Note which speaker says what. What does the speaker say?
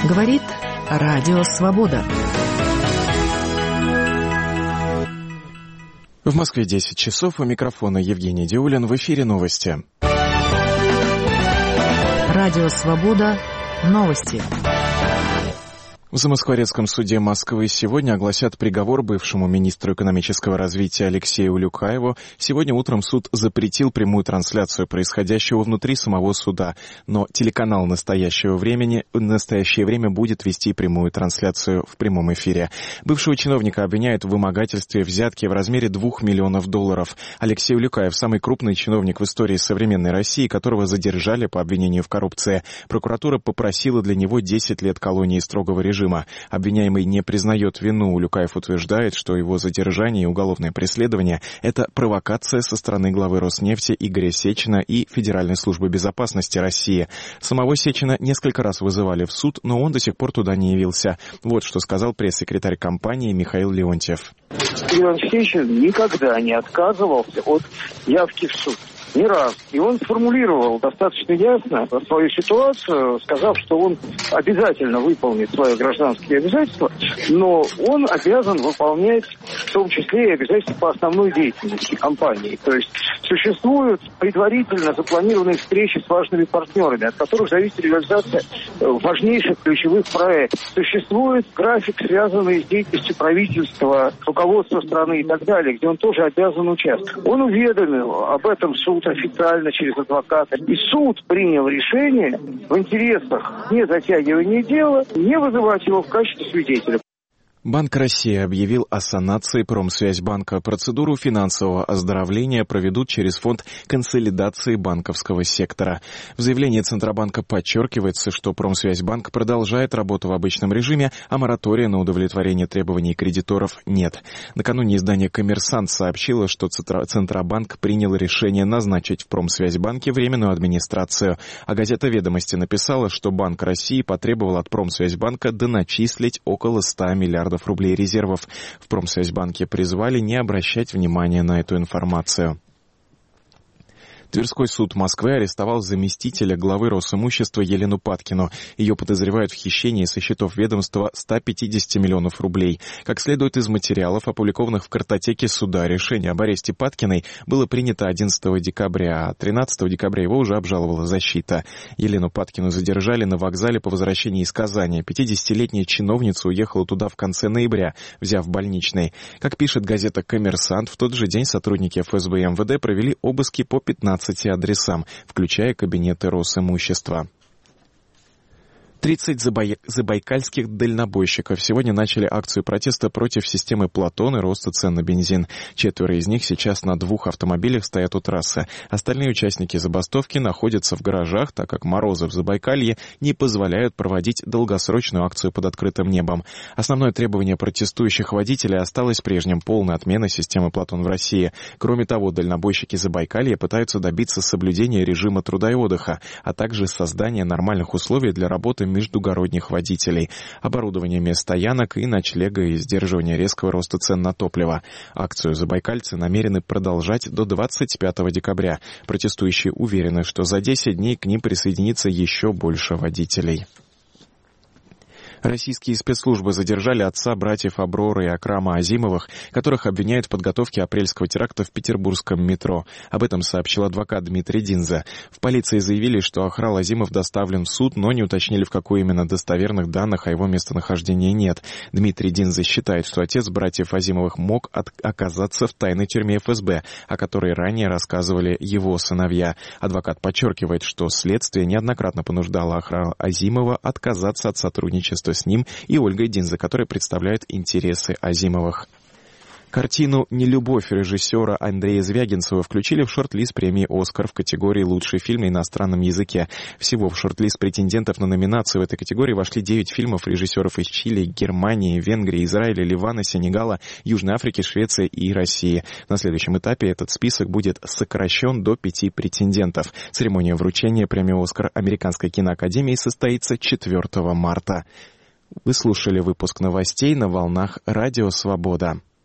Speaker 1: Говорит Радио Свобода.
Speaker 2: В Москве 10 часов. У микрофона Евгений Диулин. В эфире новости.
Speaker 1: Радио Свобода. Новости.
Speaker 2: В Замоскворецком суде Москвы сегодня огласят приговор бывшему министру экономического развития Алексею Улюкаеву. Сегодня утром суд запретил прямую трансляцию происходящего внутри самого суда, но телеканал в настоящее время будет вести прямую трансляцию в прямом эфире. Бывшего чиновника обвиняют в вымогательстве взятки в размере $2 миллионов. Алексей Улюкаев – самый крупный чиновник в истории современной России, которого задержали по обвинению в коррупции. Прокуратура попросила для него 10 лет колонии строгого режима. Обвиняемый не признает вину. Улюкаев утверждает, что его задержание и уголовное преследование – это провокация со стороны главы Роснефти Игоря Сечина и Федеральной службы безопасности России. Самого Сечина несколько раз вызывали в суд, но он до сих пор туда не явился. Вот что сказал пресс-секретарь компании Михаил Леонтьев.
Speaker 3: Иван Сечин никогда не отказывался от явки в суд. Ни раз. И он сформулировал достаточно ясно свою ситуацию, сказав, что он обязательно выполнит свои гражданские обязательства, но он обязан выполнять в том числе и обязательства по основной деятельности компании. То есть существуют предварительно запланированные встречи с важными партнерами, от которых зависит реализация важнейших ключевых проектов. Существует график, связанный с деятельностью правительства, руководства страны и так далее, где он тоже обязан участвовать. Он уведомил об этом суд официально через адвоката. И суд принял решение в интересах не затягивания дела, не вызывать его в качестве свидетеля.
Speaker 2: Банк России объявил о санации Промсвязьбанка. Процедуру финансового оздоровления проведут через фонд консолидации банковского сектора. В заявлении Центробанка подчеркивается, что Промсвязьбанк продолжает работу в обычном режиме, а моратория на удовлетворение требований кредиторов нет. Накануне издание «Коммерсант» сообщило, что Центробанк принял решение назначить в Промсвязьбанке временную администрацию. А газета «Ведомости» написала, что Банк России потребовал от Промсвязьбанка доначислить около 100 миллиардов рублей резервов. В Промсвязьбанке призвали не обращать внимания на эту информацию. Тверской суд Москвы арестовал заместителя главы Росимущества Елену Паткину. Ее подозревают в хищении со счетов ведомства 150 миллионов рублей. Как следует из материалов, опубликованных в картотеке суда, решение об аресте Паткиной было принято 11 декабря, а 13 декабря его уже обжаловала защита. Елену Паткину задержали на вокзале по возвращении из Казани. 50-летняя чиновница уехала туда в конце ноября, взяв больничный. Как пишет газета «Коммерсант», в тот же день сотрудники ФСБ и МВД провели обыски по 15 адресам, включая кабинеты Росимущества. 30 забайкальских дальнобойщиков сегодня начали акцию протеста против системы Платон и роста цен на бензин. 4 из них сейчас на 2 автомобилях стоят у трассы. Остальные участники забастовки находятся в гаражах, так как морозы в Забайкалье не позволяют проводить долгосрочную акцию под открытым небом. Основное требование протестующих водителей осталось прежним – полная отмена системы Платон в России. Кроме того, дальнобойщики Забайкалья пытаются добиться соблюдения режима труда и отдыха, а также создания нормальных условий для работы междугородних водителей, оборудование мест стоянок и ночлега и сдерживания резкого роста цен на топливо. Акцию забайкальцы намерены продолжать до 25 декабря. Протестующие уверены, что за 10 дней к ним присоединится еще больше водителей. Российские спецслужбы задержали отца братьев Аброра и Акрама Азимовых, которых обвиняют в подготовке апрельского теракта в петербургском метро. Об этом сообщил адвокат Дмитрий Динза. В полиции заявили, что Ахрал Азимов доставлен в суд, но не уточнили, в какой именно, достоверных данных о его местонахождении нет. Дмитрий Динза считает, что отец братьев Азимовых мог оказаться в тайной тюрьме ФСБ, о которой ранее рассказывали его сыновья. Адвокат подчеркивает, что следствие неоднократно понуждало Ахрала Азимова отказаться от сотрудничества с ним и Ольгой Динза, которая представляет интересы Азимовых. Картину «Нелюбовь» режиссера Андрея Звягинцева включили в шорт-лист премии «Оскар» в категории «Лучший фильм на иностранном языке». Всего в шорт-лист претендентов на номинацию в этой категории вошли 9 фильмов режиссеров из Чили, Германии, Венгрии, Израиля, Ливана, Сенегала, Южной Африки, Швеции и России. На следующем этапе этот список будет сокращен до 5 претендентов. Церемония вручения премии «Оскар» Американской киноакадемии состоится 4 марта. Вы слушали выпуск новостей на волнах Радио Свобода.